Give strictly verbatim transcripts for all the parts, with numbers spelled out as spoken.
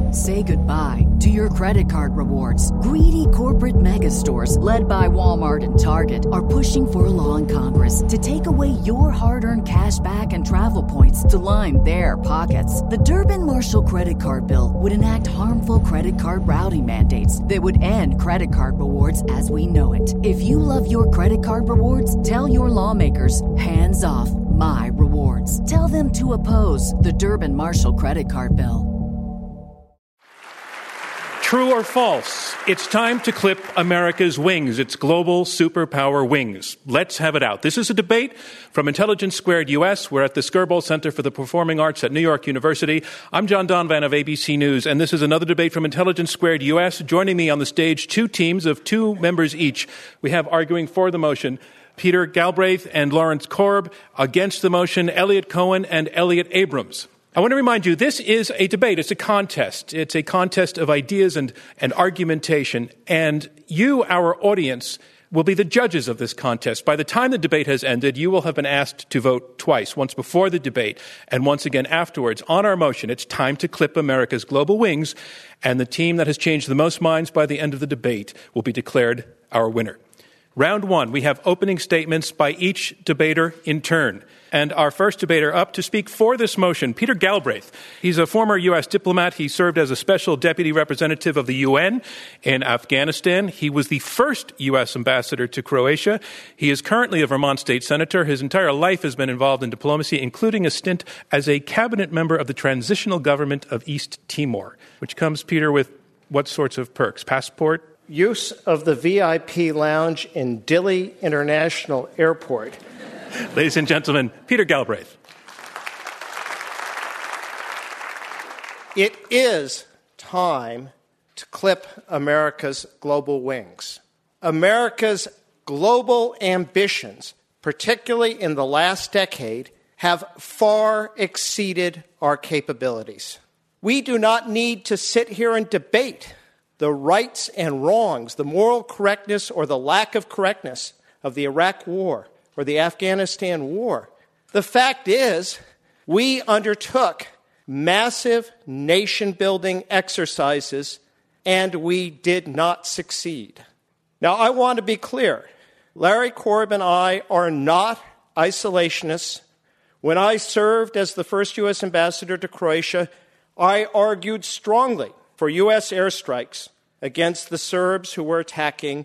Say goodbye to your credit card rewards. Greedy corporate mega stores, led by Walmart and Target, are pushing for a law in Congress to take away your hard-earned cash back and travel points to line their pockets. The Durbin-Marshall credit card bill would enact harmful credit card routing mandates that would end credit card rewards as we know it. If you love your credit card rewards, tell your lawmakers, hands off my rewards. Tell them to oppose the Durbin-Marshall credit card bill. True or false? It's time to clip America's wings, its global superpower wings. Let's have it out. This is a debate from Intelligence Squared U S. We're at the Skirball Center for the Performing Arts at New York University. I'm John Donvan of A B C News, and this is another debate from Intelligence Squared U S. Joining me on the stage, two teams of two members each. We have arguing for the motion Peter Galbraith and Lawrence Korb. Against the motion, Eliot Cohen and Elliott Abrams. I want to remind you, this is a debate. It's a contest. It's a contest of ideas and, and argumentation. And you, our audience, will be the judges of this contest. By the time the debate has ended, you will have been asked to vote twice, once before the debate and once again afterwards. On our motion, it's time to clip America's global wings, and the team that has changed the most minds by the end of the debate will be declared our winner. Round one, we have opening statements by each debater in turn. And our first debater up to speak for this motion, Peter Galbraith. He's a former U S diplomat. He served as a special deputy representative of the U N in Afghanistan. He was the first U S ambassador to Croatia. He is currently a Vermont state senator. His entire life has been involved in diplomacy, including a stint as a cabinet member of the transitional government of East Timor, which comes, Peter, with what sorts of perks? Passport? Use of the V I P lounge in Dili International Airport. Ladies and gentlemen, Peter Galbraith. It is time to clip America's global wings. America's global ambitions, particularly in the last decade, have far exceeded our capabilities. We do not need to sit here and debate the rights and wrongs, the moral correctness or the lack of correctness of the Iraq War or the Afghanistan War. The fact is, we undertook massive nation-building exercises, and we did not succeed. Now, I want to be clear. Larry Korb and I are not isolationists. When I served as the first U S ambassador to Croatia, I argued strongly for U S airstrikes against the Serbs who were attacking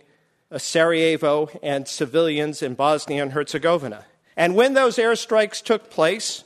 Sarajevo and civilians in Bosnia and Herzegovina. And when those airstrikes took place,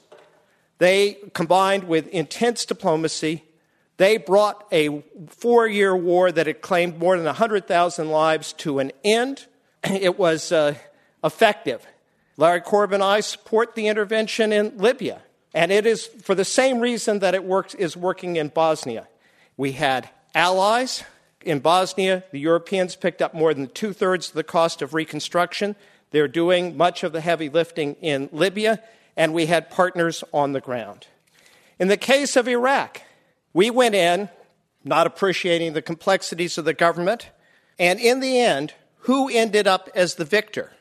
they, combined with intense diplomacy, they brought a four-year war that had claimed more than one hundred thousand lives to an end. It was uh, effective. Larry Korb and I support the intervention in Libya, and it is for the same reason that it works, is working in Bosnia. We had allies. In Bosnia, the Europeans picked up more than two-thirds of the cost of reconstruction. They're doing much of the heavy lifting in Libya, and we had partners on the ground. In the case of Iraq, we went in, not appreciating the complexities of the government, and in the end, who ended up as the victor?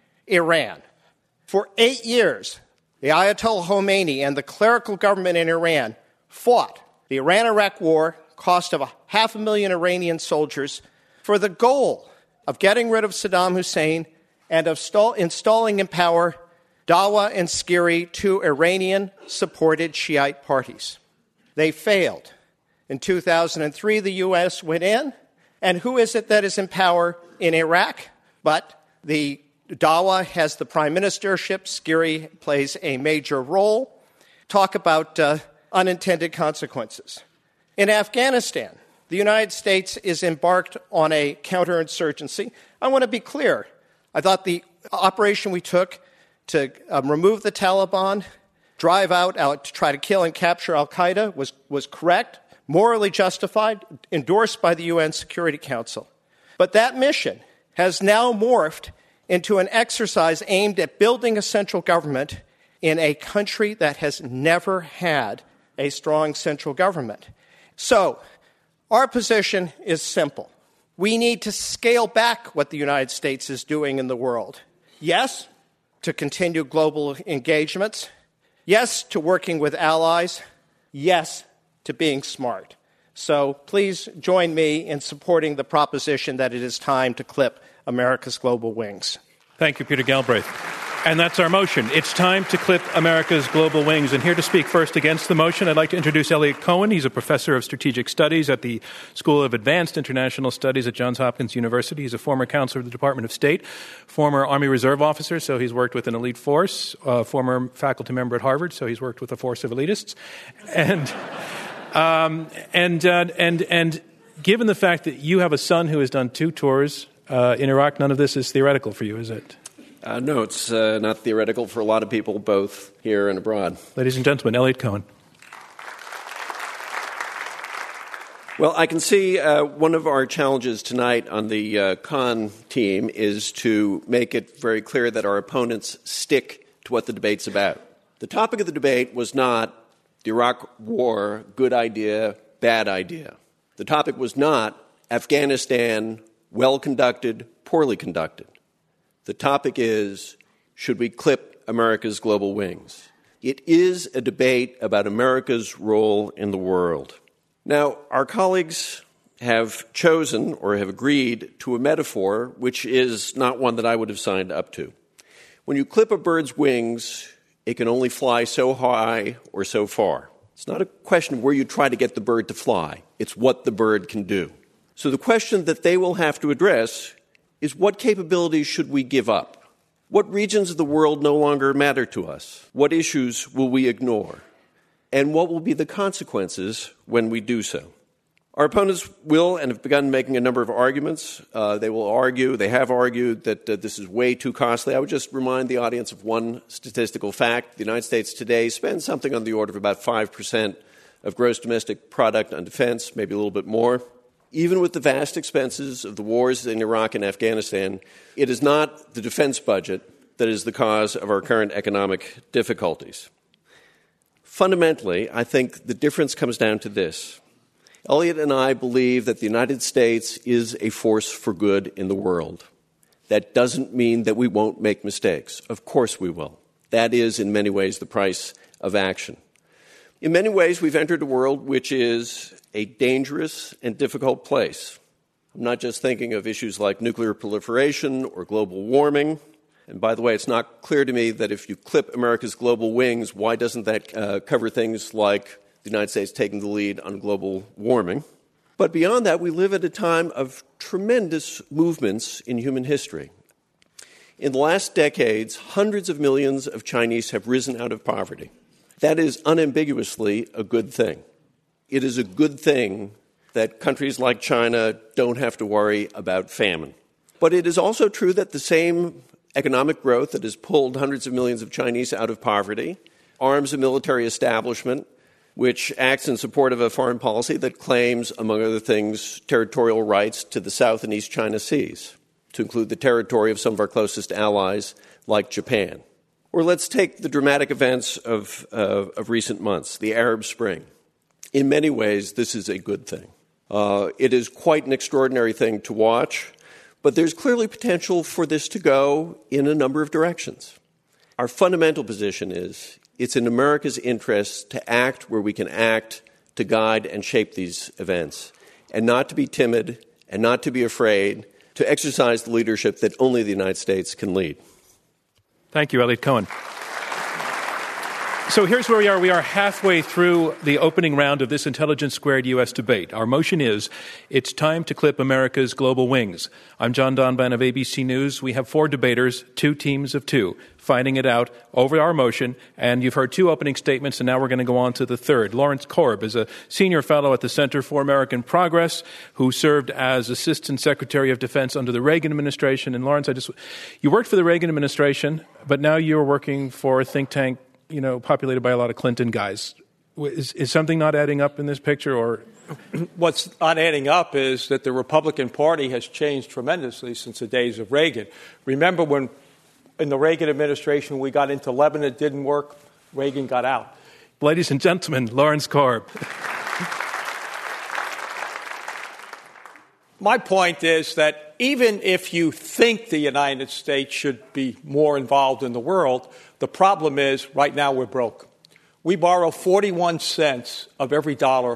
Iran. For eight years, the Ayatollah Khomeini and the clerical government in Iran fought the Iran-Iraq War, cost of a half a million Iranian soldiers, for the goal of getting rid of Saddam Hussein and of stall, installing in power Dawa and Skiri, two Iranian-supported Shiite parties. They failed. In two thousand three, the U S went in, and who is it that is in power in Iraq? But the Dawa has the prime ministership. Skiri plays a major role. Talk about uh, unintended consequences. In Afghanistan, the United States is embarked on a counterinsurgency. I want to be clear. I thought the operation we took to um, remove the Taliban, drive out, out to try to kill and capture al-Qaeda was, was correct, morally justified, endorsed by the U N Security Council. But that mission has now morphed into an exercise aimed at building a central government in a country that has never had a strong central government. So, our position is simple. We need to scale back what the United States is doing in the world. Yes, to continue global engagements. Yes, to working with allies. Yes, to being smart. So please join me in supporting the proposition that it is time to clip America's global wings. Thank you, Peter Galbraith. And that's our motion. It's time to clip America's global wings. And here to speak first against the motion, I'd like to introduce Eliot Cohen. He's a professor of strategic studies at the School of Advanced International Studies at Johns Hopkins University. He's a former counselor of the Department of State, former Army Reserve officer, so he's worked with an elite force, uh, former faculty member at Harvard, so he's worked with a force of elitists. And, um, and, uh, and, and given the fact that you have a son who has done two tours uh, in Iraq, none of this is theoretical for you, is it? Uh, no, it's uh, not theoretical for a lot of people, both here and abroad. Ladies and gentlemen, Eliot Cohen. Well, I can see uh, one of our challenges tonight on the uh, con team is to make it very clear that our opponents stick to what the debate's about. The topic of the debate was not the Iraq war, good idea, bad idea. The topic was not Afghanistan, well conducted, poorly conducted. The topic is, should we clip America's global wings? It is a debate about America's role in the world. Now, our colleagues have chosen or have agreed to a metaphor which is not one that I would have signed up to. When you clip a bird's wings, it can only fly so high or so far. It's not a question of where you try to get the bird to fly. It's what the bird can do. So the question that they will have to address is, what capabilities should we give up? What regions of the world no longer matter to us? What issues will we ignore? And what will be the consequences when we do so? Our opponents will and have begun making a number of arguments. Uh, they will argue, they have argued that uh, this is way too costly. I would just remind the audience of one statistical fact. The United States today spends something on the order of about five percent of gross domestic product on defense, maybe a little bit more. Even with the vast expenses of the wars in Iraq and Afghanistan, it is not the defense budget that is the cause of our current economic difficulties. Fundamentally, I think the difference comes down to this. Eliot and I believe that the United States is a force for good in the world. That doesn't mean that we won't make mistakes. Of course we will. That is, in many ways, the price of action. In many ways, we've entered a world which is a dangerous and difficult place. I'm not just thinking of issues like nuclear proliferation or global warming. And by the way, it's not clear to me that if you clip America's global wings, why doesn't that uh, cover things like the United States taking the lead on global warming? But beyond that, we live at a time of tremendous movements in human history. In the last decades, hundreds of millions of Chinese have risen out of poverty. That is unambiguously a good thing. It is a good thing that countries like China don't have to worry about famine. But it is also true that the same economic growth that has pulled hundreds of millions of Chinese out of poverty arms a military establishment which acts in support of a foreign policy that claims, among other things, territorial rights to the South and East China Seas, to include the territory of some of our closest allies like Japan. Or let's take the dramatic events of, uh, of recent months, the Arab Spring. In many ways, this is a good thing. Uh, it is quite an extraordinary thing to watch, but there's clearly potential for this to go in a number of directions. Our fundamental position is it's in America's interest to act where we can act to guide and shape these events, and not to be timid and not to be afraid to exercise the leadership that only the United States can lead. Thank you, Eliot Cohen. So here's where we are. We are halfway through the opening round of this Intelligence Squared U S debate. Our motion is, it's time to clip America's global wings. I'm John Donvan of A B C News. We have four debaters, two teams of two, fighting it out over our motion. And you've heard two opening statements, and now we're going to go on to the third. Lawrence Korb is a senior fellow at the Center for American Progress, who served as Assistant Secretary of Defense under the Reagan administration. And Lawrence, I just, you worked for the Reagan administration, but now you're working for a think tank, you know, populated by a lot of Clinton guys. Is, is something not adding up in this picture, or? What's not adding up is that the Republican Party has changed tremendously since the days of Reagan. Remember when in the Reagan administration we got into Lebanon, it didn't work, Reagan got out. Ladies and gentlemen, Lawrence Korb. My point is that even if you think the United States should be more involved in the world, the problem is right now we're broke. We borrow forty-one cents of every dollar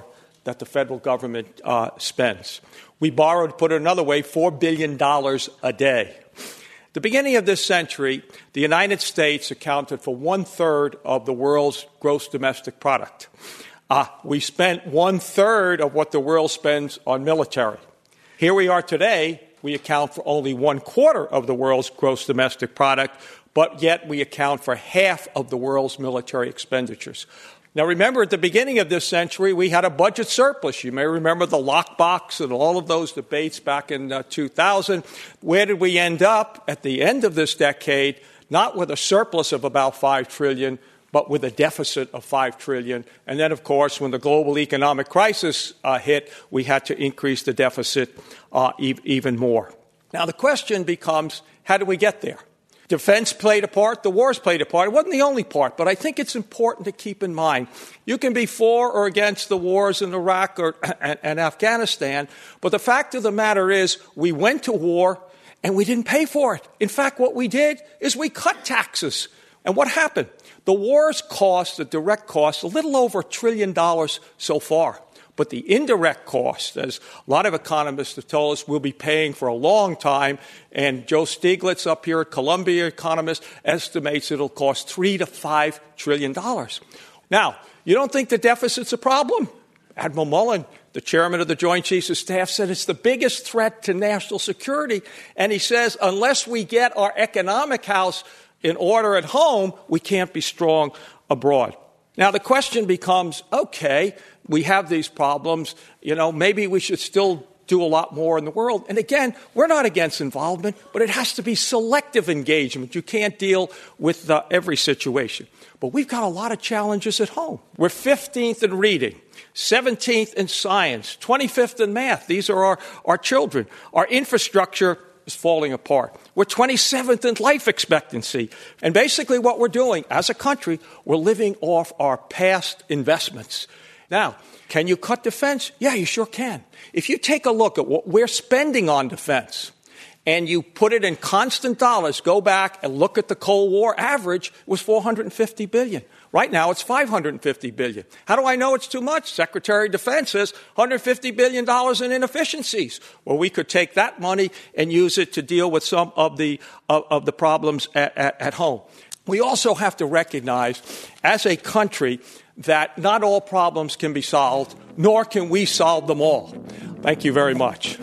that the federal government uh, spends. We borrowed, put it another way, four billion dollars a day. At the beginning of this century, the United States accounted for one-third of the world's gross domestic product. Uh, we spent one-third of what the world spends on military. Here we are today, we account for only one-quarter of the world's gross domestic product, but yet we account for half of the world's military expenditures. Now, remember, at the beginning of this century, we had a budget surplus. You may remember the lockbox and all of those debates back in uh, two thousand. Where did we end up at the end of this decade? Not with a surplus of about five trillion dollars, but with a deficit of five trillion dollars. And then, of course, when the global economic crisis uh, hit, we had to increase the deficit uh, e- even more. Now, the question becomes, how do we get there? Defense played a part. The wars played a part. It wasn't the only part, but I think it's important to keep in mind. You can be for or against the wars in Iraq or, and, and Afghanistan, but the fact of the matter is we went to war and we didn't pay for it. In fact, what we did is we cut taxes. And what happened? The wars cost, the direct cost, a little over a trillion dollars so far. But the indirect cost, as a lot of economists have told us, we'll be paying for a long time. And Joe Stiglitz up here at Columbia Economist estimates it'll cost three to five trillion dollars. Now, you don't think the deficit's a problem? Admiral Mullen, the chairman of the Joint Chiefs of Staff, said it's the biggest threat to national security. And he says, unless we get our economic house in order at home, we can't be strong abroad. Now, the question becomes, okay, we have these problems, you know, maybe we should still do a lot more in the world. And again, we're not against involvement, but it has to be selective engagement. You can't deal with uh, every situation. But we've got a lot of challenges at home. We're fifteenth in reading, seventeenth in science, twenty-fifth in math. These are our, our children. Our infrastructure is falling apart. We're twenty-seventh in life expectancy. And basically what we're doing as a country, we're living off our past investments. Now, can you cut defense? Yeah, you sure can. If you take a look at what we're spending on defense and you put it in constant dollars, go back and look at the Cold War average, it was four hundred fifty billion dollars. Right now, it's five hundred fifty billion dollars. How do I know it's too much? Secretary of Defense says one hundred fifty billion dollars in inefficiencies. Well, we could take that money and use it to deal with some of the, of, of the problems at, at, at home. We also have to recognize, as a country, that not all problems can be solved, nor can we solve them all. Thank you very much.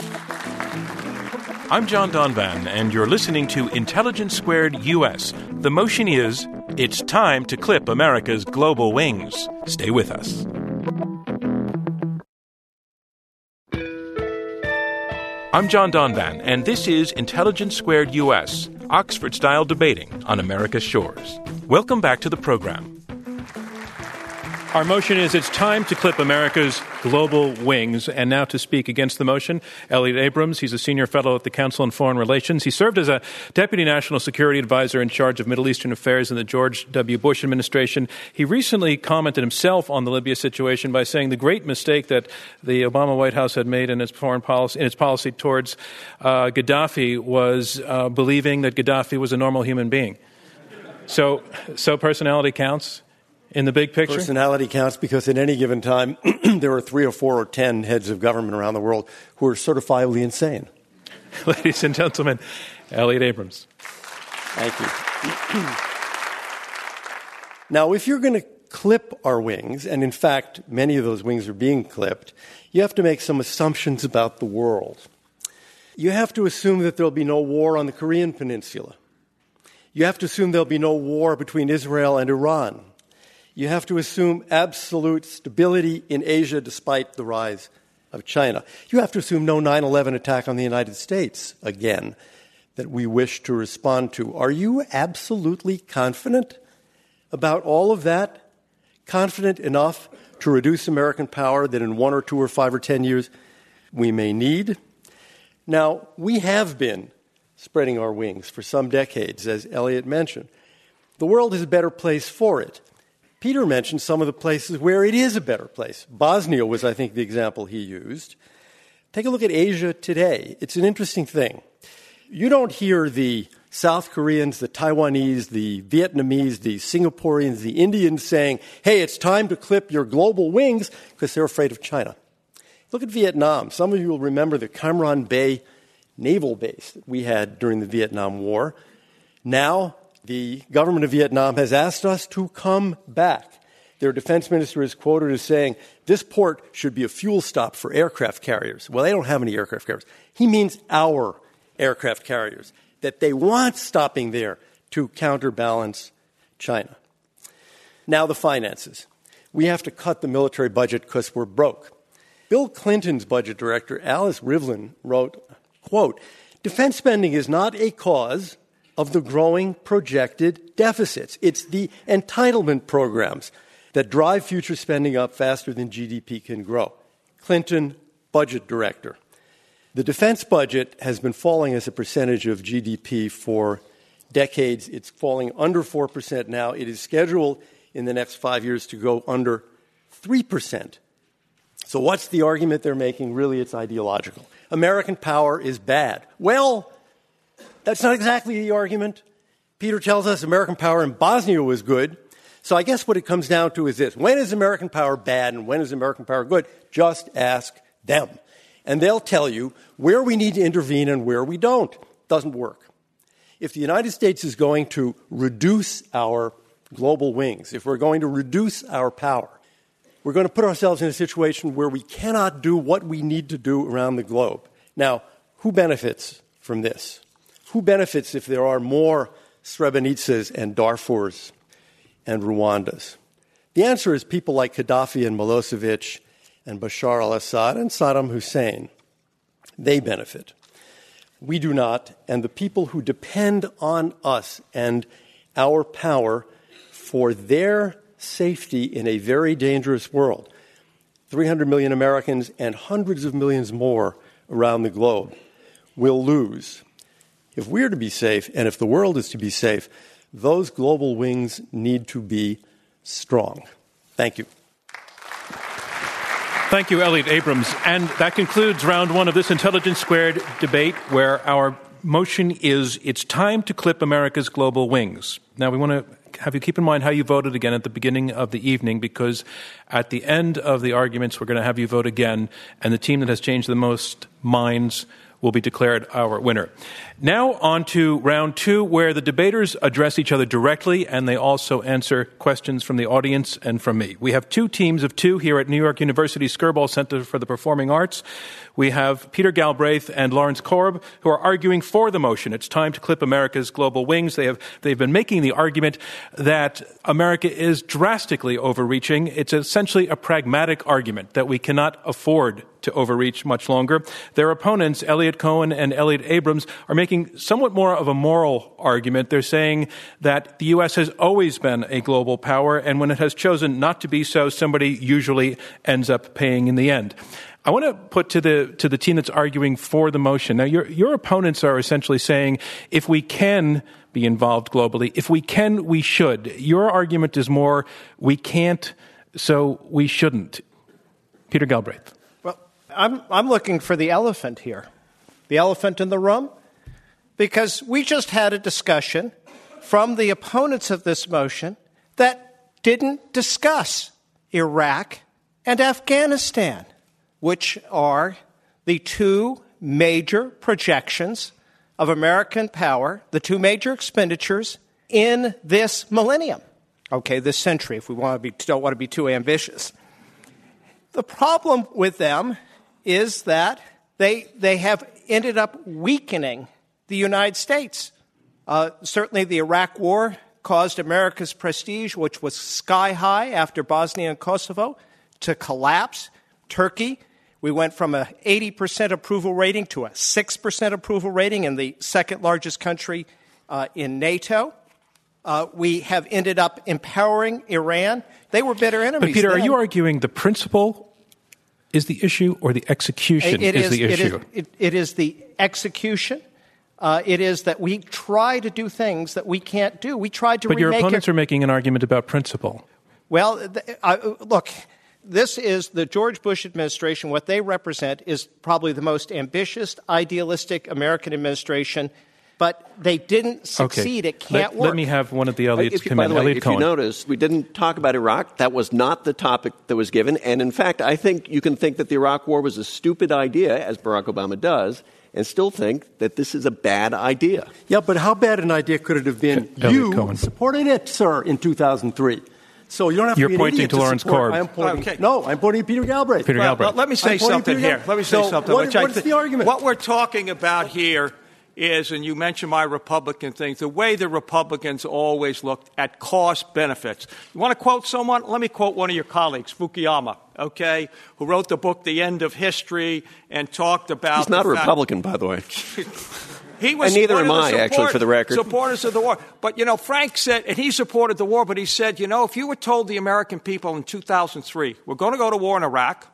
I'm John Donvan, and you're listening to Intelligence Squared U S. The motion is, it's time to clip America's global wings. Stay with us. I'm John Donvan, and this is Intelligence Squared U S, Oxford-style debating on America's shores. Welcome back to the program. Our motion is, it's time to clip America's global wings. And now to speak against the motion, Elliot Abrams. He's a senior fellow at the Council on Foreign Relations. He served as a deputy national security advisor in charge of Middle Eastern affairs in the George W. Bush administration. He recently commented himself on the Libya situation by saying the great mistake that the Obama White House had made in its foreign policy, in its policy towards uh, Gaddafi was uh, believing that Gaddafi was a normal human being. So, so personality counts in the big picture? Personality counts because at any given time, there are three or four or ten heads of government around the world who are certifiably insane. Ladies and gentlemen, Elliot Abrams. Thank you. Now, if you're going to clip our wings, and in fact, many of those wings are being clipped, you have to make some assumptions about the world. You have to assume that there'll be no war on the Korean Peninsula. You have to assume there'll be no war between Israel and Iran. You have to assume absolute stability in Asia despite the rise of China. You have to assume no nine eleven attack on the United States, again, that we wish to respond to. Are you absolutely confident about all of that? Confident enough to reduce American power that in one or two or five or ten years we may need? Now, we have been spreading our wings for some decades, as Elliot mentioned. The world is a better place for it. Peter mentioned some of the places where it is a better place. Bosnia was, I think, the example he used. Take a look at Asia today. It's an interesting thing. You don't hear the South Koreans, the Taiwanese, the Vietnamese, the Singaporeans, the Indians saying, hey, it's time to clip your global wings because they're afraid of China. Look at Vietnam. Some of you will remember the Cam Ranh Bay naval base that we had during the Vietnam War. Now, the government of Vietnam has asked us to come back. Their defense minister is quoted as saying, this port should be a fuel stop for aircraft carriers. Well, they don't have any aircraft carriers. He means our aircraft carriers, that they want stopping there to counterbalance China. Now the finances. We have to cut the military budget because we're broke. Bill Clinton's budget director, Alice Rivlin, wrote, quote, defense spending is not a cause of the growing projected deficits. It's the entitlement programs that drive future spending up faster than G D P can grow. Clinton, budget director. The defense budget has been falling as a percentage of G D P for decades. It's falling under four percent now. It is scheduled in the next five years to go under three percent. So what's the argument they're making? Really, it's ideological. American power is bad. Well, that's not exactly the argument. Peter tells us American power in Bosnia was good. So I guess what it comes down to is this. When is American power bad and when is American power good? Just ask them. And they'll tell you where we need to intervene and where we don't. Doesn't work. If the United States is going to reduce our global wings, if we're going to reduce our power, we're going to put ourselves in a situation where we cannot do what we need to do around the globe. Now, who benefits from this? Who benefits if there are more Srebrenicas and Darfurs and Rwandas? The answer is people like Gaddafi and Milosevic and Bashar al-Assad and Saddam Hussein. They benefit. We do not, and the people who depend on us and our power for their safety in a very dangerous world, three hundred million Americans and hundreds of millions more around the globe, will lose. If we're to be safe, and if the world is to be safe, those global wings need to be strong. Thank you. Thank you, Elliot Abrams. And that concludes round one of this Intelligence Squared debate, where our motion is, it's time to clip America's global wings. Now, we want to have you keep in mind how you voted again at the beginning of the evening, because at the end of the arguments, we're going to have you vote again, and the team that has changed the most minds will be declared our winner. Now on to round two, where the debaters address each other directly, and they also answer questions from the audience and from me. We have two teams of two here at New York University Skirball Center for the Performing Arts. We have Peter Galbraith and Lawrence Korb, who are arguing for the motion. It's time to clip America's global wings. They have, they've been making the argument that America is drastically overreaching. It's essentially a pragmatic argument that we cannot afford to overreach much longer. Their opponents, Eliot Cohen and Elliot Abrams, are making somewhat more of a moral argument. They're saying that the U S has always been a global power, and when it has chosen not to be so, somebody usually ends up paying in the end. I want to put to the to the team that's arguing for the motion. Now, your your opponents are essentially saying, if we can be involved globally, if we can, we should. Your argument is more, we can't, so we shouldn't. Peter Galbraith. Well, I'm I'm looking for the elephant here, the elephant in the room, because we just had a discussion from the opponents of this motion that didn't discuss Iraq and Afghanistan, which are the two major projections of American power, the two major expenditures in this millennium. Okay, this century, if we want to be, don't want to be too ambitious. The problem with them is that they they have ended up weakening the United States. Uh, certainly the Iraq War caused America's prestige, which was sky high after Bosnia and Kosovo, to collapse. Turkey, we went from an eighty percent approval rating to a six percent approval rating in the second largest country uh, in NATO. Uh, we have ended up empowering Iran. They were bitter enemies. But, Peter, then. Are you arguing the principle is the issue or the execution it is, is the issue? It is, it, it is the execution. Uh, it is that we try to do things that we can't do. We tried to But remake your opponents it. are making an argument about principle. Well, th- I, look, this is the George Bush administration. What they represent is probably the most ambitious, idealistic American administration but they didn't succeed. Okay. It can't let, work. Let me have one of the Elliots you, come by in. the way, Elliot if Cohen. you notice, we didn't talk about Iraq. That was not the topic that was given. And in fact, I think you can think that the Iraq War was a stupid idea, as Barack Obama does, and still think that this is a bad idea. Yeah, but how bad an idea could it have been? Elliot You Cohen. supported it, sir, in two thousand three. So you don't have You're to be an pointing idiot to Lawrence support. Korb. I'm pointing, Okay. No, I'm pointing to Peter Galbraith. Peter Well, Galbraith. let me say I'm pointing something to here. Peter Let me say So something. what- which I what's thi- the argument? What we're talking about here is, and you mentioned my Republican things, the way the Republicans always looked at cost benefits. You want to quote someone? Let me quote one of your colleagues, Fukuyama, okay, who wrote the book The End of History and talked about... He's not a the fact- Republican, by the way. He was And neither one am of the I, support- actually, for the record. Supporters of the war. But, you know, Frank said, and he supported the war, but he said, you know, if you were told the American people in two thousand three, we're going to go to war in Iraq,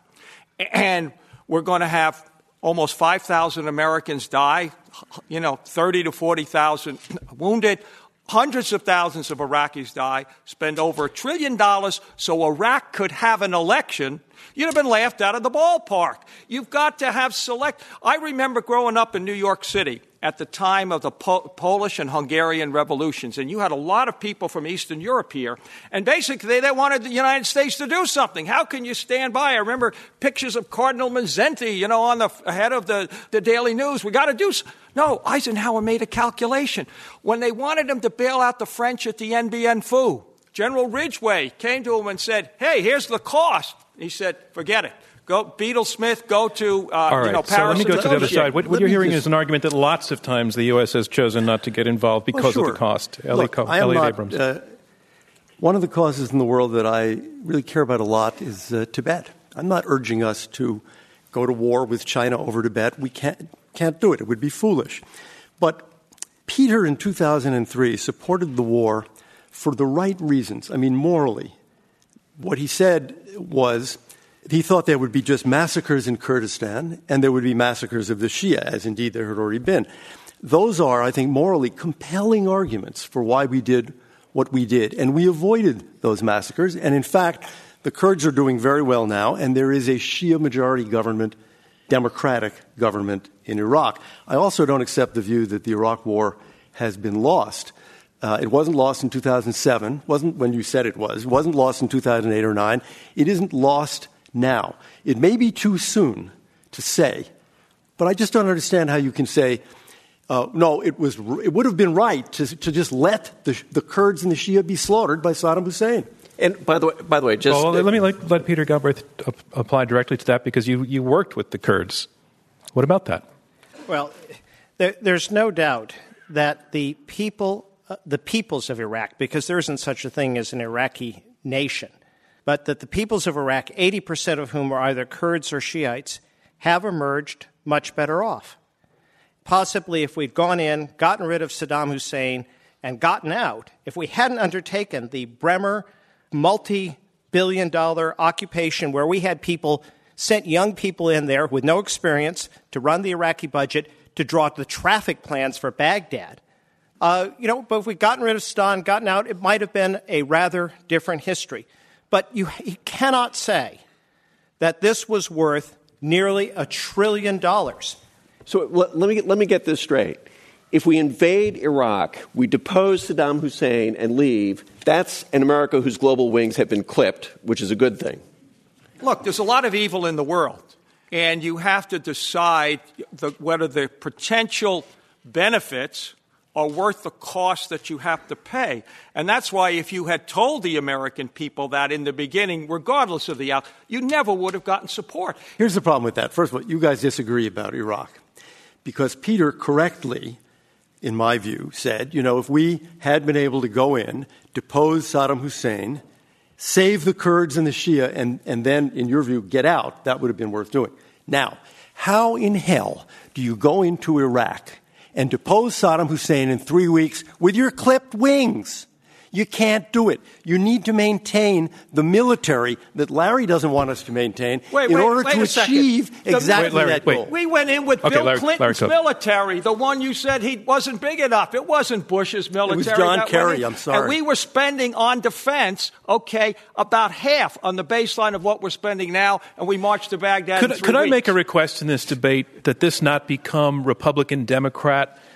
and we're going to have almost five thousand Americans die, you know, thirty to forty thousand wounded, hundreds of thousands of Iraqis die, spend over a trillion dollars so Iraq could have an election, you'd have been laughed out of the ballpark. You've got to have select. I remember growing up in New York City at the time of the po- Polish and Hungarian revolutions, and you had a lot of people from Eastern Europe here, and basically they wanted the United States to do something. How can you stand by? I remember pictures of Cardinal Mazzenti, you know, on the head of the, the Daily News. We got to do s- No, Eisenhower made a calculation. When they wanted him to bail out the French at the N B N F U, General Ridgway came to him and said, hey, here's the cost. He said, forget it. Go, Beadle Smith, go to, uh, All right, you know, so Paris. let me go to the other negotiate. side. What, what Let you're me hearing just- is an argument that lots of times the U S has chosen not to get involved because Well, sure. of the cost. Elliot, Look, Co- I am Elliot not, Abrams. Uh, one of the causes in the world that I really care about a lot is uh, Tibet. I'm not urging us to go to war with China over Tibet. We can't, can't do it. It would be foolish. But Peter in two thousand three supported the war for the right reasons. I mean, morally. What he said was he thought there would be just massacres in Kurdistan and there would be massacres of the Shia, as indeed there had already been. Those are, I think, morally compelling arguments for why we did what we did. And we avoided those massacres. And in fact, the Kurds are doing very well now, and there is a Shia majority government, democratic government in Iraq. I also don't accept the view that the Iraq war has been lost. Uh, it wasn't lost in two thousand seven, wasn't when you said it was. It wasn't lost in two thousand eight or nine. It isn't lost now. It may be too soon to say, but I just don't understand how you can say, uh, no, it was. It would have been right to, to just let the, the Kurds and the Shia be slaughtered by Saddam Hussein. And by the way, by the way, just well, let me let, let Peter Galbraith ap- apply directly to that because you, you worked with the Kurds. What about that? Well, there, there's no doubt that the people, uh, the peoples of Iraq, because there isn't such a thing as an Iraqi nation, but that the peoples of Iraq, eighty percent of whom are either Kurds or Shiites, have emerged much better off. Possibly if we'd gone in, gotten rid of Saddam Hussein, and gotten out, if we hadn't undertaken the Bremer multi-billion dollar occupation where we had people, sent young people in there with no experience to run the Iraqi budget, to draw the traffic plans for Baghdad. Uh, you know, but if we'd gotten rid of Saddam, gotten out, it might have been a rather different history. But you, you cannot say that this was worth nearly a trillion dollars. So let, let me let me get this straight. If we invade Iraq, we depose Saddam Hussein and leave, that's an America whose global wings have been clipped, which is a good thing. Look, there's a lot of evil in the world, and you have to decide the, whether the potential benefits are worth the cost that you have to pay. And that's why if you had told the American people that in the beginning, regardless of the out, you never would have gotten support. Here's the problem with that. First of all, you guys disagree about Iraq because Peter correctly, in my view, said, you know, if we had been able to go in, depose Saddam Hussein, save the Kurds and the Shia, and, and then, in your view, get out, that would have been worth doing. Now, how in hell do you go into Iraq and depose Saddam Hussein in three weeks with your clipped wings? You can't do it. You need to maintain the military that Larry doesn't want us to maintain wait, in wait, order wait to a second. achieve The- exactly Wait, Larry, that wait. goal. We went in with Okay, Bill Larry- Clinton's Larry Cook. military, the one you said he wasn't big enough. It wasn't Bush's military. John that Kerry, went in. I'm sorry. And we were spending on defense, okay, about half on the baseline of what we're spending now, and we marched to Baghdad in Could, three could I weeks. make a request in this debate that this not become Republican-Democrat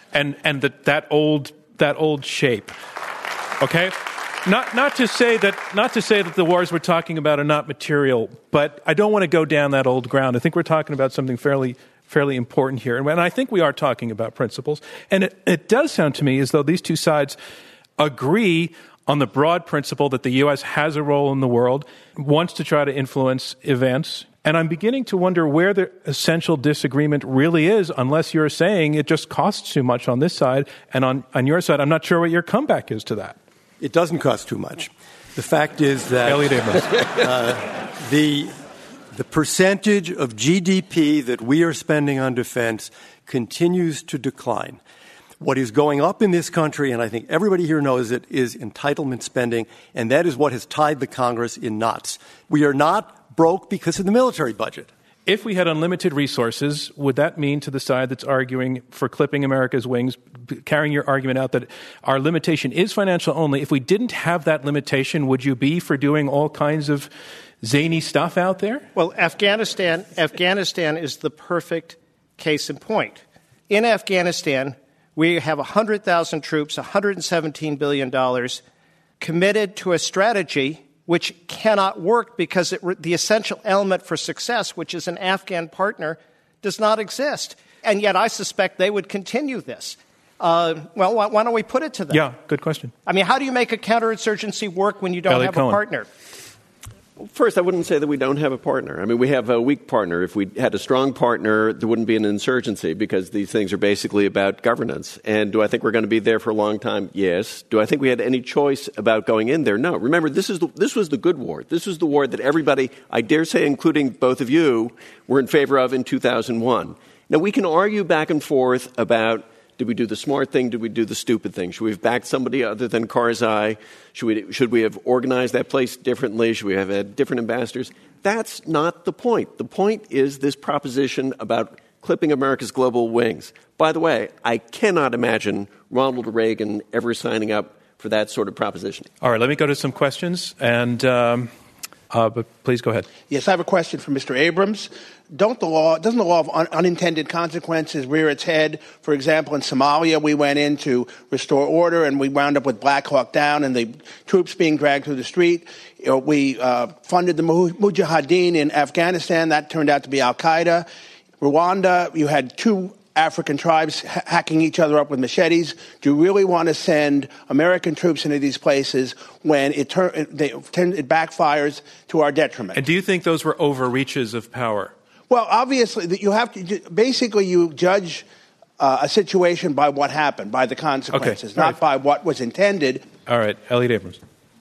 and and that that old that old shape. Okay, not not to say that not to say that the wars we're talking about are not material, but I don't want to go down that old ground. I think we're talking about something fairly fairly important here, and I think we are talking about principles. And it, it does sound to me as though these two sides agree on the broad principle that the U S has a role in the world, wants to try to influence events. And I'm beginning to wonder where the essential disagreement really is, unless you're saying it just costs too much on this side. And on, on your side, I'm not sure what your comeback is to that. It doesn't cost too much. The fact is that Elliot Abrams. uh, the, the percentage of G D P that we are spending on defense continues to decline. What is going up in this country, and I think everybody here knows it, is entitlement spending, and that is what has tied the Congress in knots. We are not broke because of the military budget. If we had unlimited resources, would that mean to the side that's arguing for clipping America's wings, carrying your argument out that our limitation is financial only, if we didn't have that limitation, would you be for doing all kinds of zany stuff out there? Well, Afghanistan, Afghanistan is the perfect case in point. In Afghanistan, we have one hundred thousand troops, one hundred seventeen billion dollars, committed to a strategy which cannot work because it, the essential element for success, which is an Afghan partner, does not exist. And yet I suspect they would continue this. Uh, well, why, why don't we put it to them? Yeah, good question. I mean, how do you make a counterinsurgency work when you don't Elliot have Cohen. a partner? First, I wouldn't say that we don't have a partner. I mean, we have a weak partner. If we had a strong partner, there wouldn't be an insurgency because these things are basically about governance. And do I think we're going to be there for a long time? Yes. Do I think we had any choice about going in there? No. Remember, this is the, this was the good war. This was the war that everybody, I dare say, including both of you, were in favor of in two thousand one. Now, we can argue back and forth about, did we do the smart thing? Did we do the stupid thing? Should we have backed somebody other than Karzai? Should we, should we have organized that place differently? Should we have had different ambassadors? That's not the point. The point is this proposition about clipping America's global wings. By the way, I cannot imagine Ronald Reagan ever signing up for that sort of proposition. All right, let me go to some questions, and um, uh, but please go ahead. Yes, I have a question for Mister Abrams. Don't the law, doesn't the law of un- unintended consequences rear its head? For example, in Somalia, we went in to restore order, and we wound up with Black Hawk Down and the troops being dragged through the street. You know, we uh, funded the Mujahideen in Afghanistan. That turned out to be Al-Qaeda. Rwanda, you had two African tribes ha- hacking each other up with machetes. Do you really want to send American troops into these places when it, tur- it, they, it backfires to our detriment? And do you think those were overreaches of power? Well, obviously, you have to basically you judge uh, a situation by what happened, by the consequences, okay. not right. by what was intended. All right, Elliot Abrams.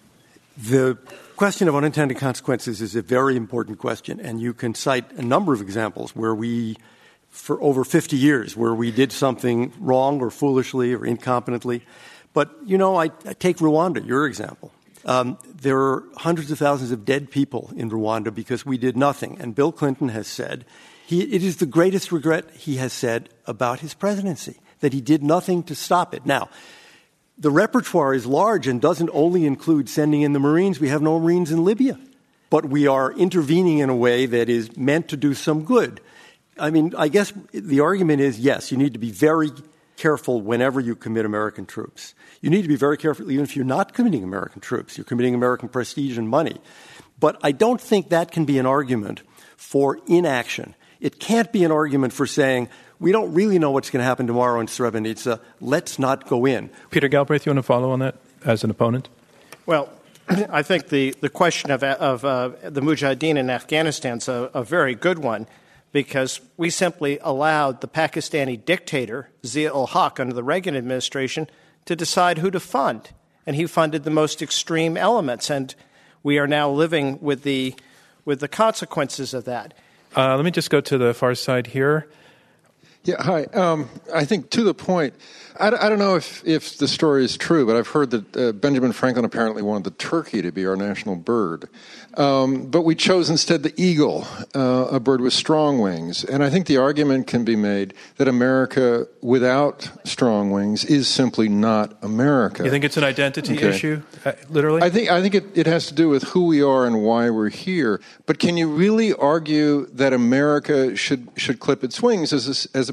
The question of unintended consequences is a very important question, and you can cite a number of examples where we, for over fifty years, where we did something wrong or foolishly or incompetently. But, you know, I, I take Rwanda, your example. Um, there are hundreds of thousands of dead people in Rwanda because we did nothing. And Bill Clinton has said, he, it is the greatest regret he has said about his presidency, that he did nothing to stop it. Now, the repertoire is large and doesn't only include sending in the Marines. We have no Marines in Libya. But we are intervening in a way that is meant to do some good. I mean, I guess the argument is, yes, you need to be very careful whenever you commit American troops. You need to be very careful even if you're not committing American troops. You're committing American prestige and money. But I don't think that can be an argument for inaction. It can't be an argument for saying, we don't really know what's going to happen tomorrow in Srebrenica. Let's not go in. Peter Galbraith, you want to follow on that as an opponent? Well, I think the, the question of, of uh, the Mujahideen in Afghanistan is a, a very good one, because we simply allowed the Pakistani dictator, Zia-ul-Haq, under the Reagan administration, to decide who to fund. And he funded the most extreme elements. And we are now living with the with the consequences of that. Uh, let me just go to the far side here. Yeah, hi. Um, I think to the point, I, I don't know if, if the story is true, but I've heard that uh, Benjamin Franklin apparently wanted the turkey to be our national bird. Um, but we chose instead the eagle, uh, a bird with strong wings. And I think the argument can be made that America without strong wings is simply not America. You think it's an identity okay. issue, uh, literally? I think I think it, it has to do with who we are and why we're here. But can you really argue that America should should clip its wings as a, as a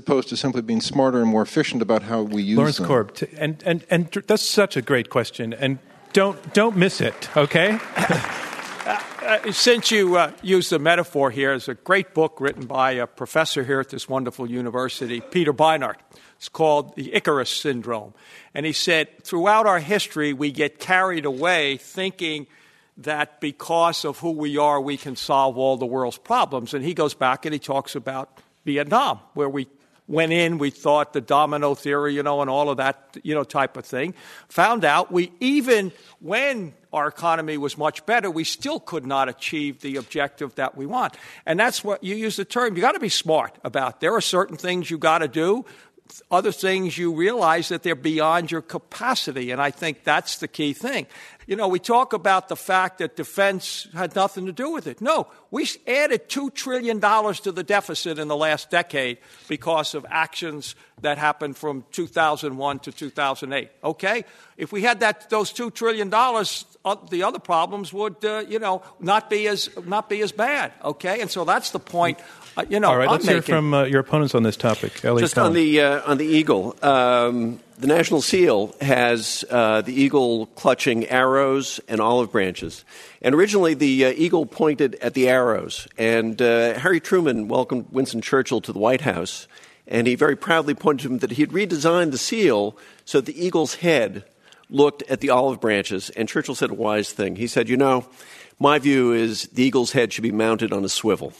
opposed to simply being smarter and more efficient about how we use Lawrence them. Korb, t- and, and, and that's such a great question, and don't, don't miss it, okay? Uh, since you uh, used the metaphor here, there's a great book written by a professor here at this wonderful university, Peter Beinart. It's called The Icarus Syndrome. And he said, throughout our history, we get carried away thinking that because of who we are, we can solve all the world's problems. And he goes back and he talks about Vietnam, where we went in, we thought the domino theory, you know, and all of that, you know, type of thing. Found out we, even when our economy was much better, we still could not achieve the objective that we want. And that's what you use the term. You got to be smart about. There are certain things you got to do. Other things you realize that they're beyond your capacity. And I think that's the key thing. You know, we talk about the fact that defense had nothing to do with it. No, we added two trillion dollars to the deficit in the last decade because of actions that happened from two thousand one to two thousand eight. Okay? If we had that, those two trillion dollars, uh, the other problems would, uh, you know, not be as not be as bad. Okay? And so that's the point. Uh, you know, All right, I'm let's making. hear from uh, your opponents on this topic. Elliot Just Cohen. on the uh, on the eagle, um, the National Seal has uh, the eagle clutching arrows and olive branches. And originally, the uh, eagle pointed at the arrows. And uh, Harry Truman welcomed Winston Churchill to the White House, and he very proudly pointed to him that he had redesigned the seal so that the eagle's head looked at the olive branches. And Churchill said a wise thing. He said, "You know, my view is the eagle's head should be mounted on a swivel."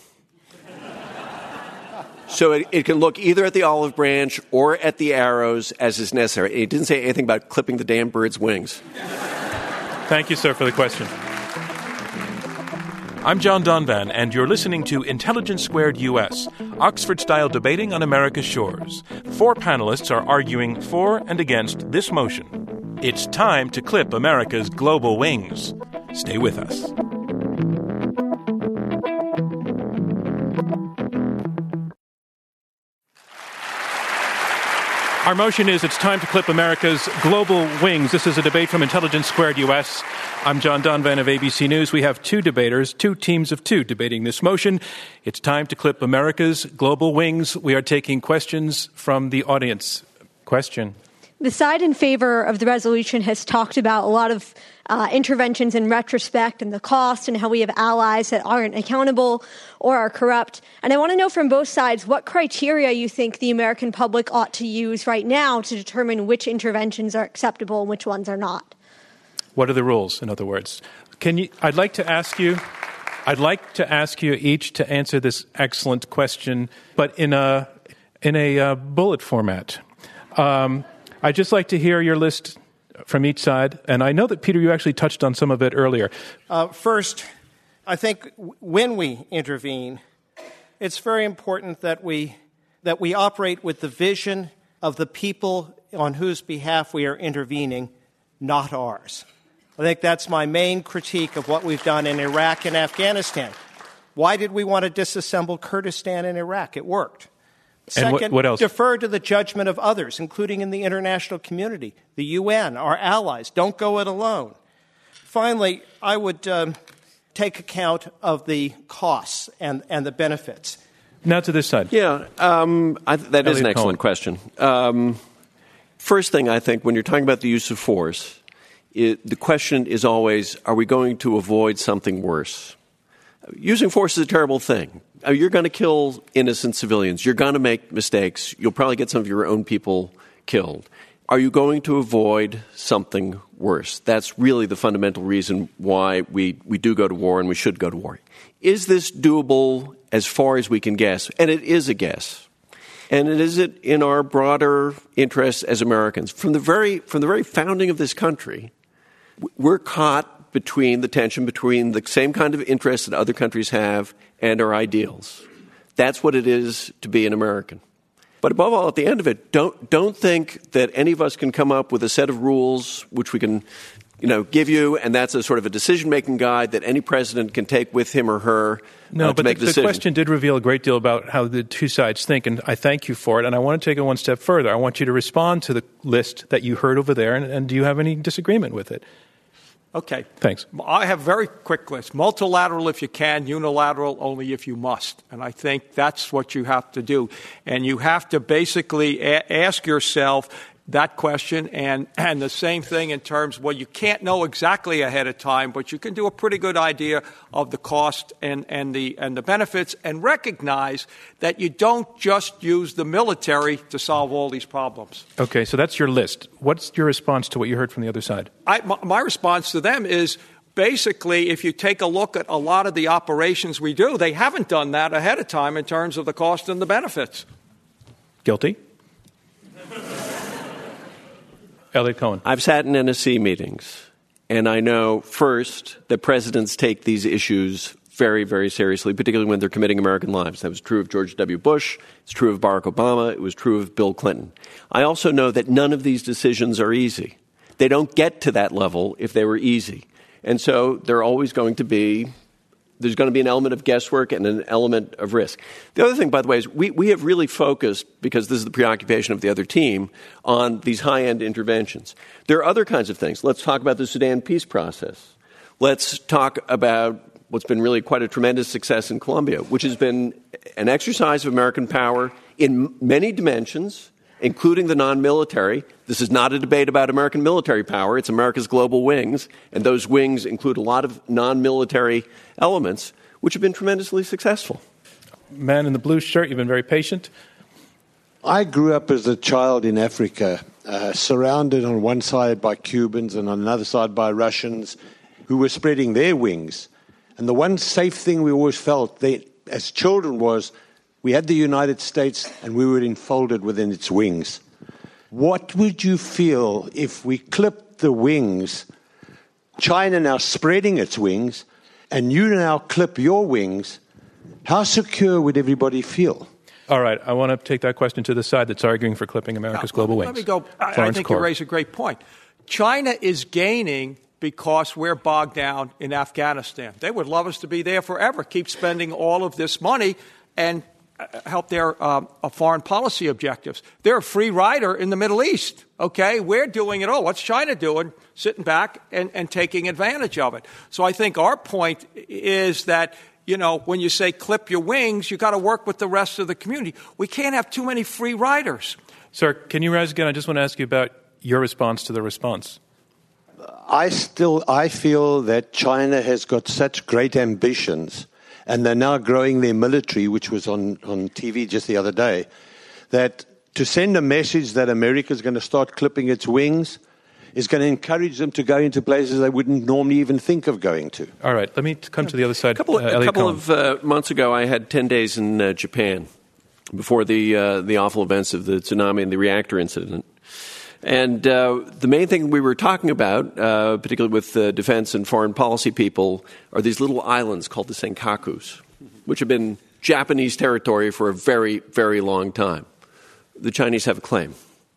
So it, it can look either at the olive branch or at the arrows as is necessary. He didn't say anything about clipping the damn bird's wings. Thank you, sir, for the question. I'm John Donvan, and you're listening to Intelligence Squared U S, Oxford-style debating on America's shores. Four panelists are arguing for and against this motion. It's time to clip America's global wings. Stay with us. Our motion is it's time to clip America's global wings. This is a debate from Intelligence Squared U S. I'm John Donvan of A B C News. We have two debaters, two teams of two debating this motion. It's time to clip America's global wings. We are taking questions from the audience. Question. The side in favor of the resolution has talked about a lot of uh, interventions in retrospect and the cost and how we have allies that aren't accountable or are corrupt. And I want to know from both sides what criteria you think the American public ought to use right now to determine which interventions are acceptable and which ones are not. What are the rules, in other words? Can you? I'd like to ask you. I'd like to ask you each to answer this excellent question, but in a in a uh, bullet format. Um, I'd just like to hear your list from each side. And I know that, Peter, you actually touched on some of it earlier. Uh, first, I think w- when we intervene, it's very important that we that we operate with the vision of the people on whose behalf we are intervening, not ours. I think that's my main critique of what we've done in Iraq and Afghanistan. Why did we want to disassemble Kurdistan in Iraq? It worked. Second, and what, what else? Defer to the judgment of others, including in the international community, the U N, our allies. Don't go it alone. Finally, I would um, take account of the costs and, and the benefits. Now to this side. Yeah, um, I th- that Elliot is an excellent Cohen. question. Um, first thing, I think, when you're talking about the use of force, it, the question is always, are we going to avoid something worse? Using force is a terrible thing. You're going to kill innocent civilians. You're going to make mistakes. You'll probably get some of your own people killed. Are you going to avoid something worse? That's really the fundamental reason why we, we do go to war and we should go to war. Is this doable as far as we can guess? And it is a guess. And it is it in our broader interests as Americans. From the very from the very founding of this country, we're caught between the tension between the same kind of interests that other countries have and our ideals. That's what it is to be an American. But above all, at the end of it, don't don't think that any of us can come up with a set of rules which we can, you know, give you, and that's a sort of a decision-making guide that any president can take with him or her no, uh, to but make the, a decision. the question did reveal a great deal about how the two sides think, and I thank you for it. And I want to take it one step further. I want you to respond to the list that you heard over there, and, and do you have any disagreement with it? Okay. Thanks. I have a very quick list. Multilateral if you can, unilateral only if you must. And I think that's what you have to do. And you have to basically a- ask yourself that question, and, and the same thing in terms, well, you can't know exactly ahead of time, but you can do a pretty good idea of the cost and, and the and the benefits, and recognize that you don't just use the military to solve all these problems. Okay, so that's your list. What's your response to what you heard from the other side? I, my, my response to them is, basically, if you take a look at a lot of the operations we do, they haven't done that ahead of time in terms of the cost and the benefits. Guilty? Elliot Cohen. I've sat in N S C meetings, and I know, first, that presidents take these issues very, very seriously, particularly when they're committing American lives. That was true of George W. Bush. It's true of Barack Obama. It was true of Bill Clinton. I also know that none of these decisions are easy. They don't get to that level if they were easy. And so they're always going to be There's going to be an element of guesswork and an element of risk. The other thing, by the way, is we, we have really focused, because this is the preoccupation of the other team, on these high-end interventions. There are other kinds of things. Let's talk about the Sudan peace process. Let's talk about what's been really quite a tremendous success in Colombia, which has been an exercise of American power in many dimensions, including the non-military. This is not a debate about American military power. It's America's global wings, and those wings include a lot of non-military elements, which have been tremendously successful. Man in the blue shirt, you've been very patient. I grew up as a child in Africa, uh, surrounded on one side by Cubans and on another side by Russians who were spreading their wings. And the one safe thing we always felt they, as children was we had the United States and we were enfolded within its wings. What would you feel if we clipped the wings, China now spreading its wings, and you now clip your wings? How secure would everybody feel? All right, I want to take that question to the side that's arguing for clipping America's now, global let wings. me go. I, I think Corr. you raise a great point. China is gaining because we're bogged down in Afghanistan. They would love us to be there forever, keep spending all of this money and help their um, uh, foreign policy objectives. They're a free rider in the Middle East, okay? We're doing it all. What's China doing? Sitting back and, and taking advantage of it. So I think our point is that, you know, when you say clip your wings, you got to work with the rest of the community. We can't have too many free riders. Sir, can you rise again? I just want to ask you about your response to the response. I still, I feel that China has got such great ambitions, and they're now growing their military, which was on, on T V just the other day, that to send a message that America is going to start clipping its wings is going to encourage them to go into places they wouldn't normally even think of going to. All right, let me come to the other side. A couple, of, uh, a couple Cohen. of uh, months ago, I had ten days in uh, Japan before the uh, the awful events of the tsunami and the reactor incident. And uh, the main thing we were talking about, uh, particularly with uh, defense and foreign policy people, are these little islands called the Senkakus, which have been Japanese territory for a very, very long time. The Chinese have a claim.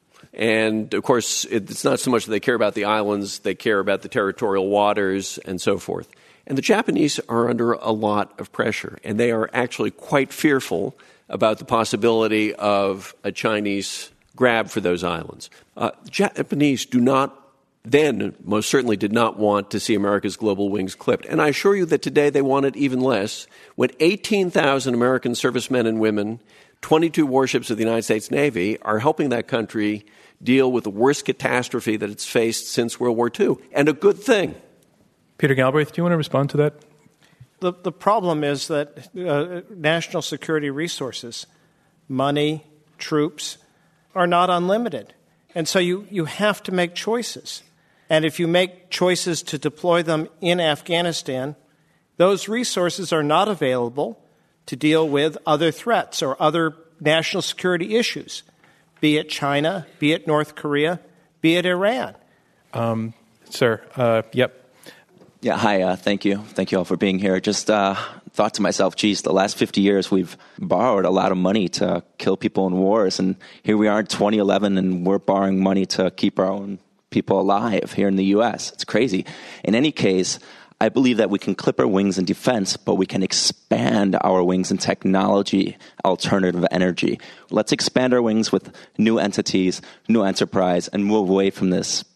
And, of course, it's not so much that they care about the islands, they care about the territorial waters and so forth. And the Japanese are under a lot of pressure, and they are actually quite fearful about the possibility of a Chinese grab for those islands. Uh, Japanese do not, then most certainly did not want to see America's global wings clipped. And I assure you that today they want it even less when eighteen thousand American servicemen and women, twenty-two warships of the United States Navy are helping that country deal with the worst catastrophe that it's faced since World War Two. And a good thing. Peter Galbraith, do you want to respond to that? The, the problem is that uh, national security resources, money, troops, are not unlimited. And so you, you have to make choices. And if you make choices to deploy them in Afghanistan, those resources are not available to deal with other threats or other national security issues, be it China, be it North Korea, be it Iran. Um, sir, uh, yep. Yeah, hi, uh, thank you. Thank you all for being here. Just uh, thought to myself, geez, the last fifty years we've borrowed a lot of money to kill people in wars, and here we are in twenty eleven, and we're borrowing money to keep our own people alive here in the U S. It's crazy. In any case, I believe that we can clip our wings in defense, but we can expand our wings in technology, alternative energy. Let's expand our wings with new entities, new enterprise, and move away from this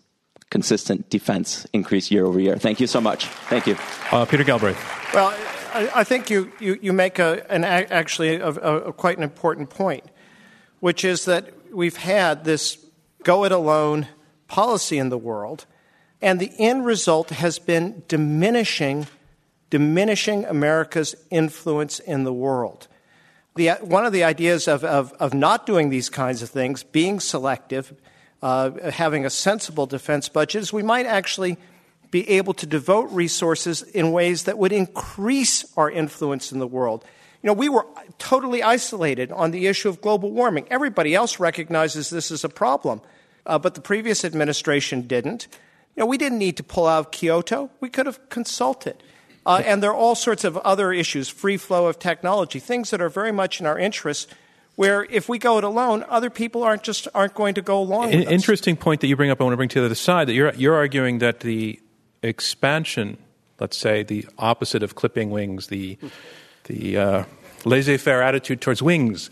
consistent defense increase year over year. Thank you so much. Thank you. Uh, Peter Galbraith. Well, I, I think you, you, you make a, an actually a, a, a quite an important point, which is that we've had this go-it-alone policy in the world, and the end result has been diminishing, diminishing America's influence in the world. The, one of the ideas of, of, of not doing these kinds of things, being selective, uh, having a sensible defense budget, is we might actually be able to devote resources in ways that would increase our influence in the world. You know, we were totally isolated on the issue of global warming. Everybody else recognizes this as a problem, uh, but the previous administration didn't. You know, we didn't need to pull out of Kyoto. We could have consulted. Uh, and there are all sorts of other issues, free flow of technology, things that are very much in our interests, where if we go it alone, other people aren't just aren't going to go along with us. Interesting point that you bring up, I want to bring to the other side, that you're, you're arguing that the expansion, let's say, the opposite of clipping wings, the, the uh, laissez-faire attitude towards wings,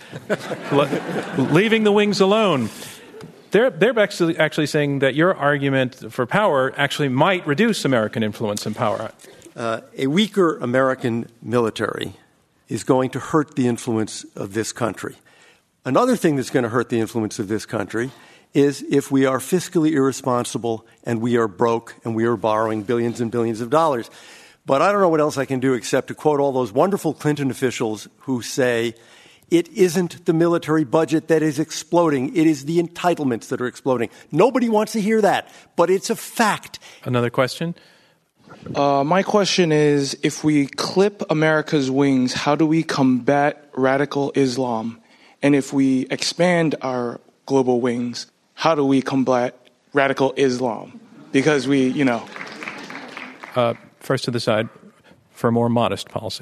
leaving the wings alone, They're, they're actually, actually saying that your argument for power actually might reduce American influence and power. Uh, a weaker American military is going to hurt the influence of this country. Another thing that's going to hurt the influence of this country is if we are fiscally irresponsible and we are broke and we are borrowing billions and billions of dollars. But I don't know what else I can do except to quote all those wonderful Clinton officials who say, it isn't the military budget that is exploding. It is the entitlements that are exploding. Nobody wants to hear that, but it's a fact. Another question? Uh, my question is, if we clip America's wings, how do we combat radical Islam? And if we expand our global wings, how do we combat radical Islam? Because we, you know. Uh, first to the side, for a more modest policy.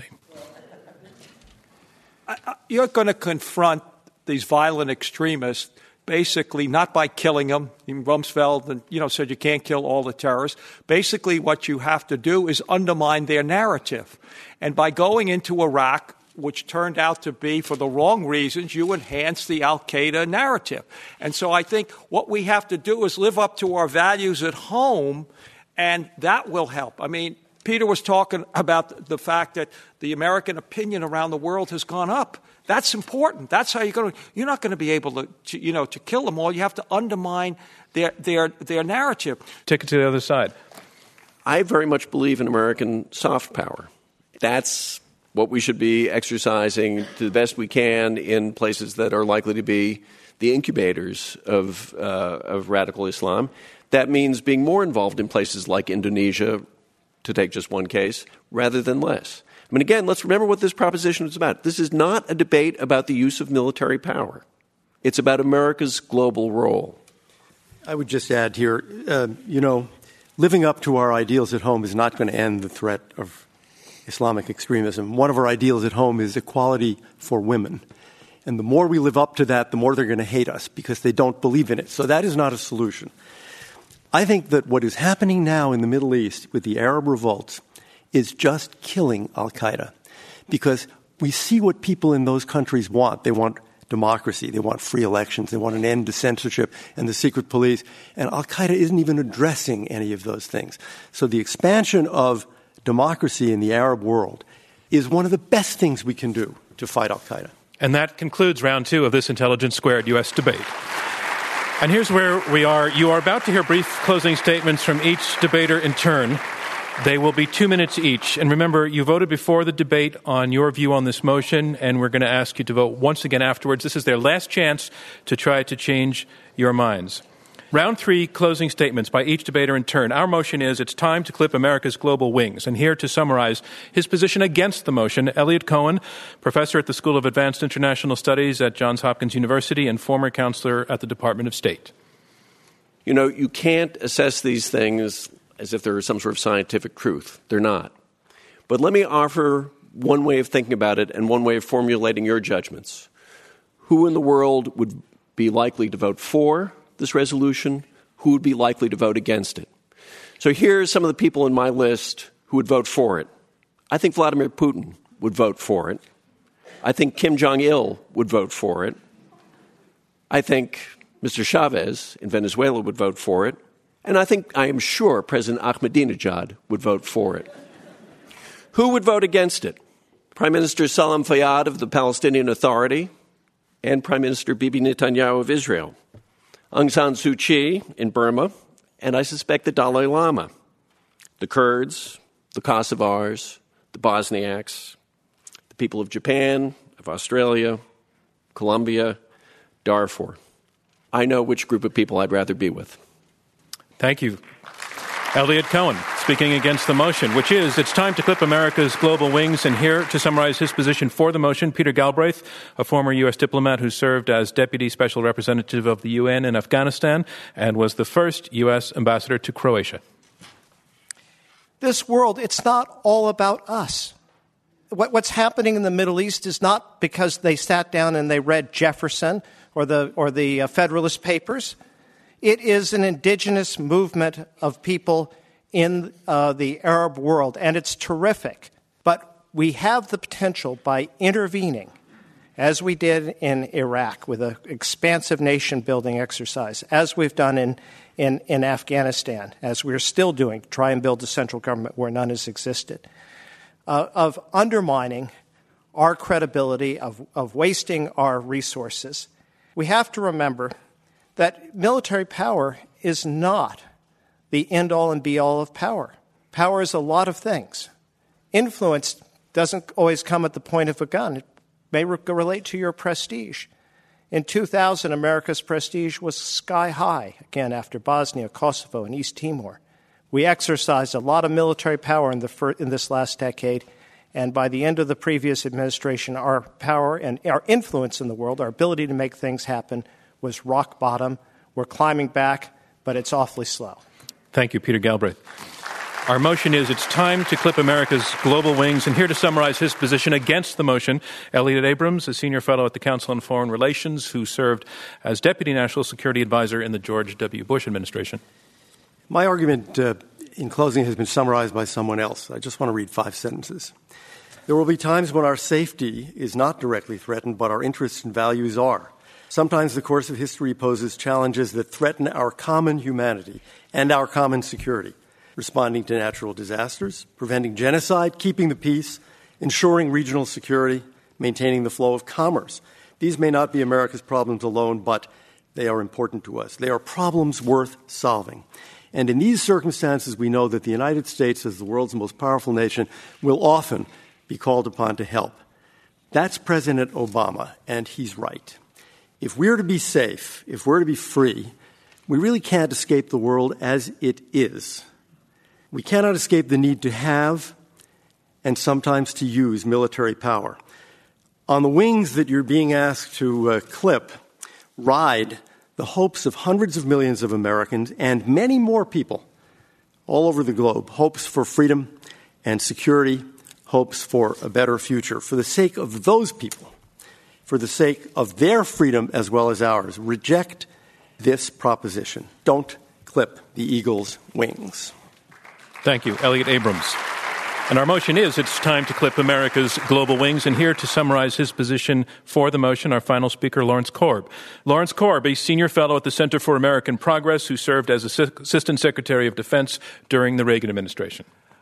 You're going to confront these violent extremists basically not by killing them. Rumsfeld and, you know, said you can't kill all the terrorists. Basically what you have to do is undermine their narrative. And by going into Iraq, which turned out to be for the wrong reasons, you enhance the al-Qaeda narrative. And so I think what we have to do is live up to our values at home, and that will help. I mean, Peter was talking about the fact that the American opinion around the world has gone up. That's important. That's how you're going to, you're not going to be able to, to, you know, to kill them all. You have to undermine their, their, their narrative. Take it to the other side. I very much believe in American soft power. That's what we should be exercising to the best we can in places that are likely to be the incubators of, uh, of radical Islam. That means being more involved in places like Indonesia, to take just one case, rather than less. I mean, again, let's remember what this proposition is about. This is not a debate about the use of military power. It's about America's global role. I would just add here, uh, you know, living up to our ideals at home is not going to end the threat of Islamic extremism. One of our ideals at home is equality for women. And the more we live up to that, the more they're going to hate us because they don't believe in it. So that is not a solution. I think that what is happening now in the Middle East with the Arab revolts is just killing al-Qaeda because we see what people in those countries want. They want democracy. They want free elections. They want an end to censorship and the secret police. And al-Qaeda isn't even addressing any of those things. So the expansion of democracy in the Arab world is one of the best things we can do to fight al-Qaeda. And that concludes round two of this Intelligence Squared U S debate. And here's where we are. You are about to hear brief closing statements from each debater in turn. They will be two minutes each. And remember, you voted before the debate on your view on this motion, and we're going to ask you to vote once again afterwards. This is their last chance to try to change your minds. Round three, closing statements by each debater in turn. Our motion is it's time to clip America's global wings. And here to summarize his position against the motion, Eliot Cohen, professor at the School of Advanced International Studies at Johns Hopkins University and former counselor at the Department of State. You know, you can't assess these things as if they're some sort of scientific truth. They're not. But let me offer one way of thinking about it and one way of formulating your judgments. Who in the world would be likely to vote for this resolution? Who would be likely to vote against it? So here's some of the people in my list who would vote for it. I think Vladimir Putin would vote for it. I think Kim Jong-il would vote for it. I think Mister Chavez in Venezuela would vote for it. And I think, I am sure, President Ahmadinejad would vote for it. Who would vote against it? Prime Minister Salam Fayyad of the Palestinian Authority and Prime Minister Bibi Netanyahu of Israel, Aung San Suu Kyi in Burma, and I suspect the Dalai Lama, the Kurds, the Kosovars, the Bosniaks, the people of Japan, of Australia, Colombia, Darfur. I know which group of people I'd rather be with. Thank you. Eliot Cohen, speaking against the motion, which is, it's time to clip America's global wings. And here to summarize his position for the motion, Peter Galbraith, a former U S diplomat who served as Deputy Special Representative of the U N in Afghanistan and was the first U S ambassador to Croatia. This world, it's not all about us. What, what's happening in the Middle East is not because they sat down and they read Jefferson or the, or the uh, Federalist Papers. It is an indigenous movement of people in uh, the Arab world, and it's terrific. But we have the potential by intervening, as we did in Iraq with an expansive nation-building exercise, as we've done in, in, in Afghanistan, as we're still doing, to try and build a central government where none has existed, uh, of undermining our credibility, of, of wasting our resources. We have to remember that military power is not the end-all and be-all of power. Power is a lot of things. Influence doesn't always come at the point of a gun. It may re- relate to your prestige. In two thousand, America's prestige was sky high, again, after Bosnia, Kosovo, and East Timor. We exercised a lot of military power in, the fir- in this last decade, and by the end of the previous administration, our power and our influence in the world, our ability to make things happen, was rock bottom. We're climbing back, but it's awfully slow. Thank you, Peter Galbraith. Our motion is, it's time to clip America's global wings. And here to summarize his position against the motion, Elliot Abrams, a senior fellow at the Council on Foreign Relations who served as Deputy National Security Advisor in the George W. Bush administration. My argument uh, in closing has been summarized by someone else. I just want to read five sentences. There will be times when our safety is not directly threatened, but our interests and values are. Sometimes the course of history poses challenges that threaten our common humanity and our common security, responding to natural disasters, preventing genocide, keeping the peace, ensuring regional security, maintaining the flow of commerce. These may not be America's problems alone, but they are important to us. They are problems worth solving. And in these circumstances, we know that the United States, as the world's most powerful nation, will often be called upon to help. That's President Obama, and he's right. If we're to be safe, if we're to be free, we really can't escape the world as it is. We cannot escape the need to have and sometimes to use military power. On the wings that you're being asked to uh, clip ride the hopes of hundreds of millions of Americans and many more people all over the globe, hopes for freedom and security, hopes for a better future. For the sake of those people, for the sake of their freedom as well as ours, reject this proposition. Don't clip the eagle's wings. Thank you, Elliot Abrams. And our motion is, it's time to clip America's global wings. And here to summarize his position for the motion, our final speaker, Lawrence Korb. Lawrence Korb, a senior fellow at the Center for American Progress who served as Assistant Secretary of Defense during the Reagan administration.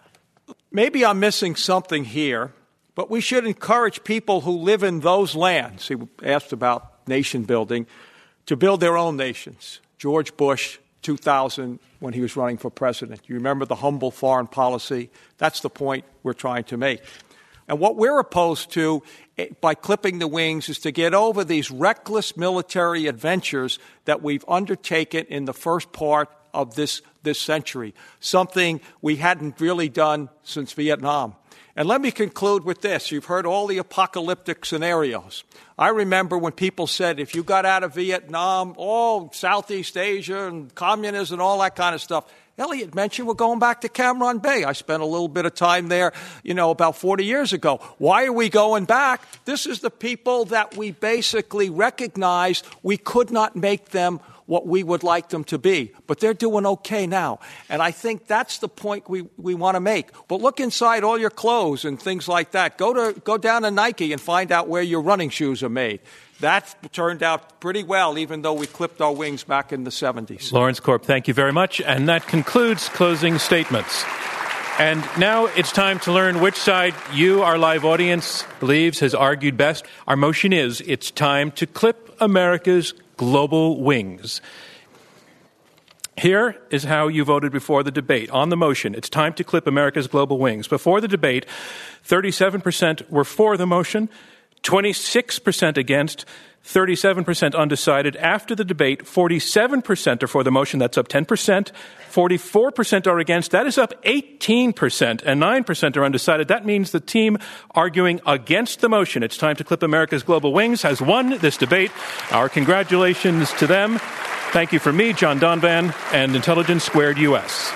Maybe I'm missing something here, but we should encourage people who live in those lands, he asked about nation building, to build their own nations. George Bush, two thousand, when he was running for president. You remember the humble foreign policy? That's the point we're trying to make. And what we're opposed to by clipping the wings is to get over these reckless military adventures that we've undertaken in the first part of this, this century, something we hadn't really done since Vietnam. And let me conclude with this. You've heard all the apocalyptic scenarios. I remember when people said, if you got out of Vietnam, oh, Southeast Asia and communism and all that kind of stuff. Elliot mentioned we're going back to Cam Ranh Bay. I spent a little bit of time there, you know, about forty years ago. Why are we going back? This is the people that we basically recognized we could not make them what we would like them to be. But they're doing okay now. And I think that's the point we, we want to make. But look inside all your clothes and things like that. Go to go down to Nike and find out where your running shoes are made. That turned out pretty well, even though we clipped our wings back in the seventies. Lawrence Korb, thank you very much. And that concludes closing statements. And now it's time to learn which side you, our live audience, believes has argued best. Our motion is, it's time to clip America's global wings. Here is how you voted before the debate. On the motion, it's time to clip America's global wings. Before the debate, thirty-seven percent were for the motion, twenty-six percent against, thirty-seven percent undecided. After the debate, forty-seven percent are for the motion. That's up ten percent. forty-four percent are against. That is up eighteen percent. And nine percent are undecided. That means the team arguing against the motion, it's time to clip America's global wings, has won this debate. Our congratulations to them. Thank you from me, John Donvan, and Intelligence Squared U S.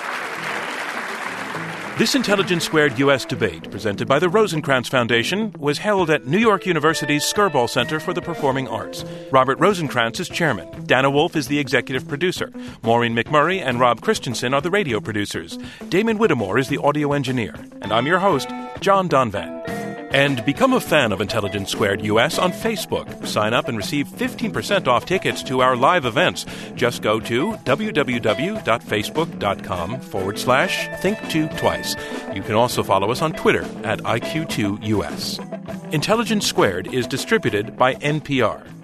This Intelligence Squared U S debate, presented by the Rosencrantz Foundation, was held at New York University's Skirball Center for the Performing Arts. Robert Rosencrantz is chairman. Dana Wolf is the executive producer. Maureen McMurray and Rob Christensen are the radio producers. Damon Whittemore is the audio engineer. And I'm your host, John Donvan. And become a fan of Intelligence Squared U S on Facebook. Sign up and receive fifteen percent off tickets to our live events. Just go to www.facebook.com forward slash think two twice. You can also follow us on Twitter at I Q two U S. Intelligence Squared is distributed by N P R.